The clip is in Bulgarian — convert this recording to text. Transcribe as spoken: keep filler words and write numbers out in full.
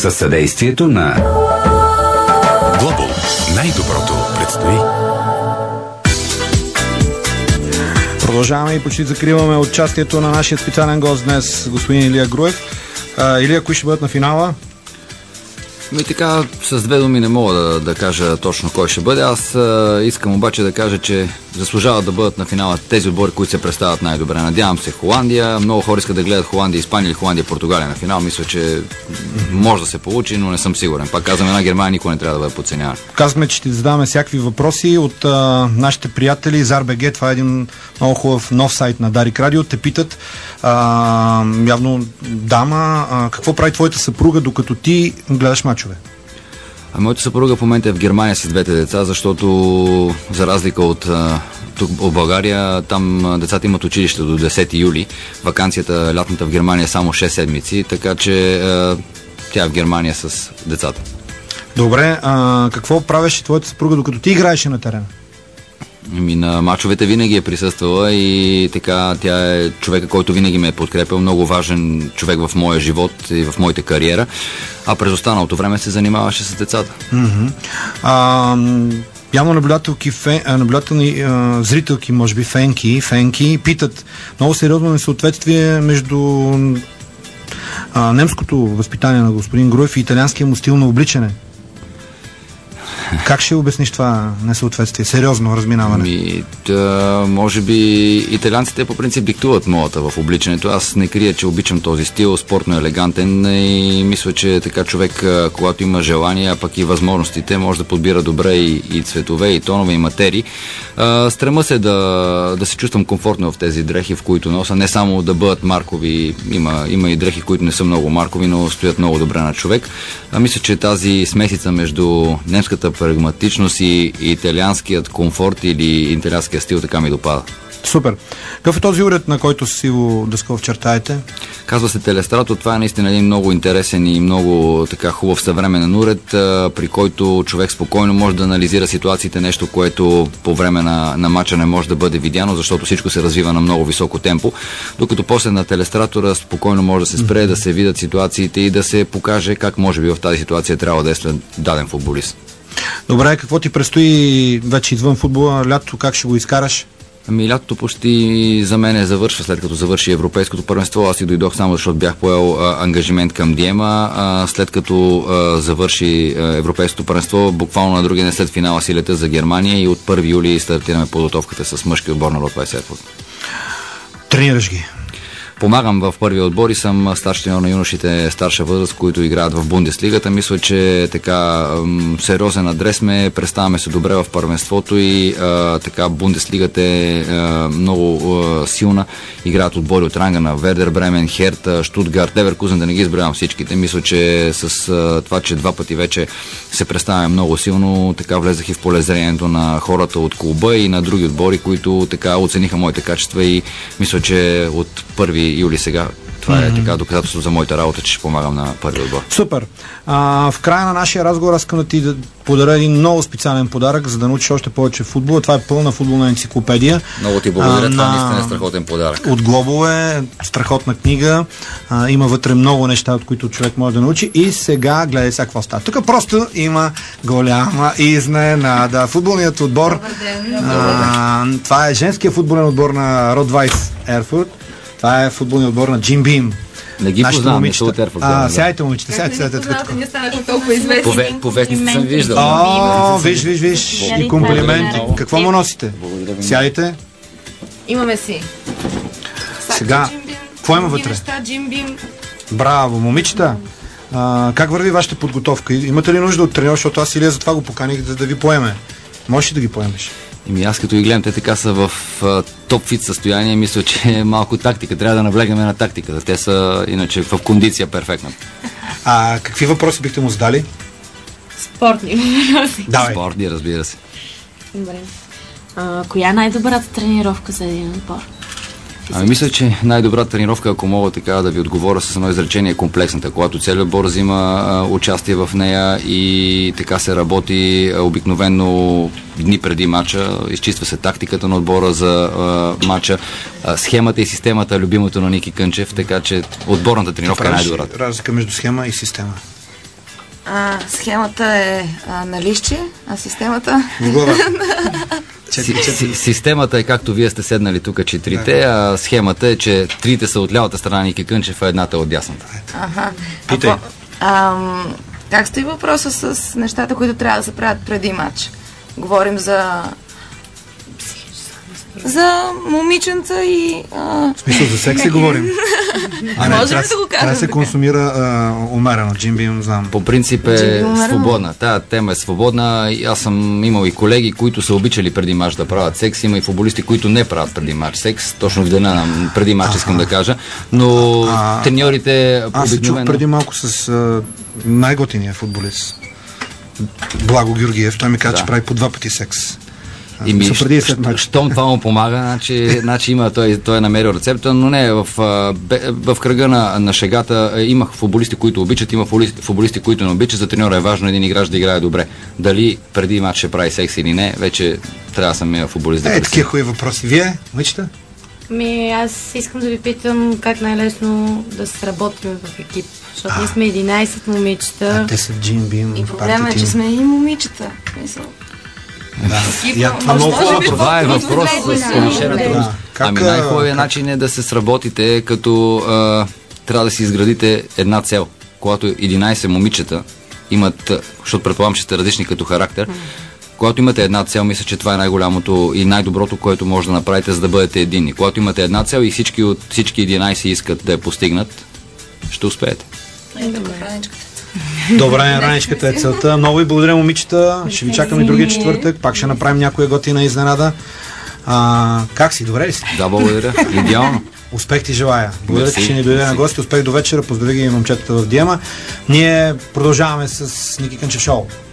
със съдействието на Глобал. Най-доброто предстои. Продължаваме и почти закриваме участието на нашия специален гост днес, господин Илия Груев. А, Илия, кои ще бъдат на финала? Ми така, с две думи не мога да, да кажа точно кой ще бъде. Аз а, искам обаче да кажа, че заслужават да бъдат на финала тези отбори, които се представят най-добре. Надявам се Холандия. Много хора искат да гледат Холандия, Испания или Холандия, Португалия на финал. Мисля, че може да се получи, но не съм сигурен. Пак казвам, една Германия никой не трябва да бъде подценяван. Казваме, че ще задаваме всякакви въпроси от а, нашите приятели. Зар.бг, това е един много хубав нов сайт на Дарик Радио. Те питат, а, явно дама, а, какво прави твоята съпруга, докато ти гледаш мачове? А моята съпруга в момента е в Германия с двете деца, защото за разлика от тук в България, там децата имат училище до десети юли. Ваканцията лятната в Германия е само шест седмици, така че е, тя е в Германия с децата. Добре, а, какво правеше твоята съпруга, докато ти играеше на терена? Ами, на мачовете винаги е присъствала и така тя е човека, който винаги ме е подкрепил, много важен човек в моя живот и в моята кариера, а през останалото време се занимаваше с децата. Mm-hmm. А, явно наблюдателки, фен, наблюдателни а, зрителки, може би фенки, фенки, питат много сериозно несъответствие между а, немското възпитание на господин Груев и италианския му стил на обличане. Как ще обясниш това несъответствие? Сериозно разминаване? Ми, да, може би италианците по принцип диктуват моята в обличането. Аз не крия, че обичам този стил, спортно елегантен и мисля, че така човек, когато има желание, а пък и възможностите, може да подбира добре и, и цветове, и тонове, и материи. А, стрема се да, да се чувствам комфортно в тези дрехи, в които носа. Не само да бъдат маркови, има, има и дрехи, които не са много маркови, но стоят много добре на човек. А, мисля, че тази смесица между немската прагматичност и италианският комфорт или италианския стил така ми допада. Супер. Какъв е този уред, на който си го дъскал вчертаете? Казва се Телестрато. Това е наистина един много интересен и много така хубав съвременен уред, при който човек спокойно може да анализира ситуациите, нещо, което по време на, на матча не може да бъде видяно, защото всичко се развива на много високо темпо, докато после на Телестратора спокойно може да се спре, mm-hmm. да се видят ситуациите и да се покаже как може би в тази ситуация трябва да е след даден футболист. Добре, какво ти предстои вече извън футбола? Лято как ще го изкараш? Ами лятото почти за мен е завършва, след като завърши Европейското първенство. Аз и дойдох само защото бях поел а, ангажимент към Диема. А, след като а, завърши а, Европейското първенство, буквално на другия ден след финала си лета за Германия и от първи юли стартираме подготовката с мъжки отбор на Рот двайсет. Тренираш ги? Помагам в първия отбор и съм старши треньор на юношите старша възраст, които играят в Бундеслигата. Мисля, че така м- сериозен адрес ме, представяме се добре в първенството и а, така Бундеслигата е а, много а, силна. Играят отбори от ранга на Вердер Бремен, Херта, Штутгарт, Леверкузен, да не ги изброявам всичките. Мисля, че с а, това, че два пъти вече се представяме много силно, така влезах и в полезрението на хората от клуба и на други отбори, които така оцениха моите качества и мисля, че от първи юли сега. Това mm-hmm. е така доказателство за моята работа, че ще помагам на първи отбор. Супер. А, в края на нашия разговор аз искам да ти да подаря един много специален подарък, за да научиш още повече футбол. Това е пълна футболна енциклопедия. Много ти благодаря. А, това на... наистина е страхотен подарък. От Глобал е страхотна книга. А, има вътре много неща, от които човек може да научи. И сега гледай сега какво става. Тук просто има голяма изненада. Футболният отбор. А, това е женския футболен отбор на Рот двайсет Ерфурт. Това е футболният отбор на Джим Бим. Не ги познавам, не са от Ерфурт. А, сядайте, момичета, сядайте, сядайте. Не станаха толкова известни. По вестници съм виждал. О, виж, виж, виж. И комплименти. Какво му носите? Сядайте. Имаме си. Сега, какво има вътре? Браво, момичета. А, как върви вашата подготовка? Имате ли нужда от треньор, защото аз Илия за това го поканих да, да ви поеме? Можеш ли да ги поемеш? Ими аз като ги гледам, те така са в топ фит състояние, мисля, че е малко тактика. Трябва да наблегаме на тактиката. Те са иначе в кондиция перфектна. А какви въпроси бихте му задали? Спортни въпроси. Давай. Спортни, разбира се. Добре. А, коя е най-добрата тренировка за един отбор? Ами, мисля, че най-добрата тренировка, ако мога така да ви отговоря с едно изречение, е комплексната, когато целият отбор взима а, участие в нея и така се работи а, обикновено дни преди матча, изчиства се тактиката на отбора за а, матча, а, схемата и системата, любимото на Ники Кънчев, така че отборната тренировка е най-добрата. Разлика между схема и система. А, схемата е а, на лище, а системата... В глава. Си, си, системата е както вие сте седнали тук четирите, а схемата е, че трите са от лявата страна Ники Кънчев, а едната е от дясната. Аха. Питай. А, по, ам, как стои въпроса с нещата, които трябва да се правят преди матч? Говорим за... За момиченца и... А... В смисъл за секси говорим. А не, може ли да го кажем? Трябва да се консумира а, умерено. Джимби, знам. По принцип е свободна. Тая тема е свободна. Аз съм имал и колеги, които са обичали преди мач да правят секс. Има и футболисти, които не правят преди мач секс. Точно в деня на преди мач искам да кажа. Но а, треньорите... Аз се чух преди малко с а, най-готиния футболист. Благо Георгиев. Той ми каза, да. че прави по два пъти секс. И ми, щом това му помага, значи, значи има, той, той е намерил рецепта, но не, в, в кръга на, на шегата имах футболисти, които обичат, има футболисти, които не обичат. За треньора е важно един играч да играе добре. Дали преди матч ще прави секс или не, вече трябва самия футболист да пресен. Е, такива хубави въпроси. Вие, момичета? Ми, аз искам да ви питам как най-лесно да се работим в екип. Защото ние сме единайсет момичета. А те са Джимби. И проблема е, че сме и момичета. Мисъл. Да. Я, това, много това, това е въпрос с повишеното. Да. Ами най-хубавият начин е да се сработите, като а, трябва да си изградите една цел. Когато единайсет момичета имат, защото предполагам, че сте различни като характер, когато имате една цел, мисля, че това е най-голямото и най-доброто, което може да направите, за да бъдете единни. Когато имате една цел и всички от всички единайсет искат да я постигнат, ще успеете. Добре, раничката е целта. Много ви благодаря, момичета. Ще ви чакаме другия четвъртък. Пак ще направим някоя готина изненада. А, как си? Добре ли си? Да, благодаря. Идеално. Успех ти желая. Благодаря, че ще ни дойде на гости. Успех до вечера. Поздрави ги момчетата в Диема. Ние продължаваме с Ники Кънчев шоу.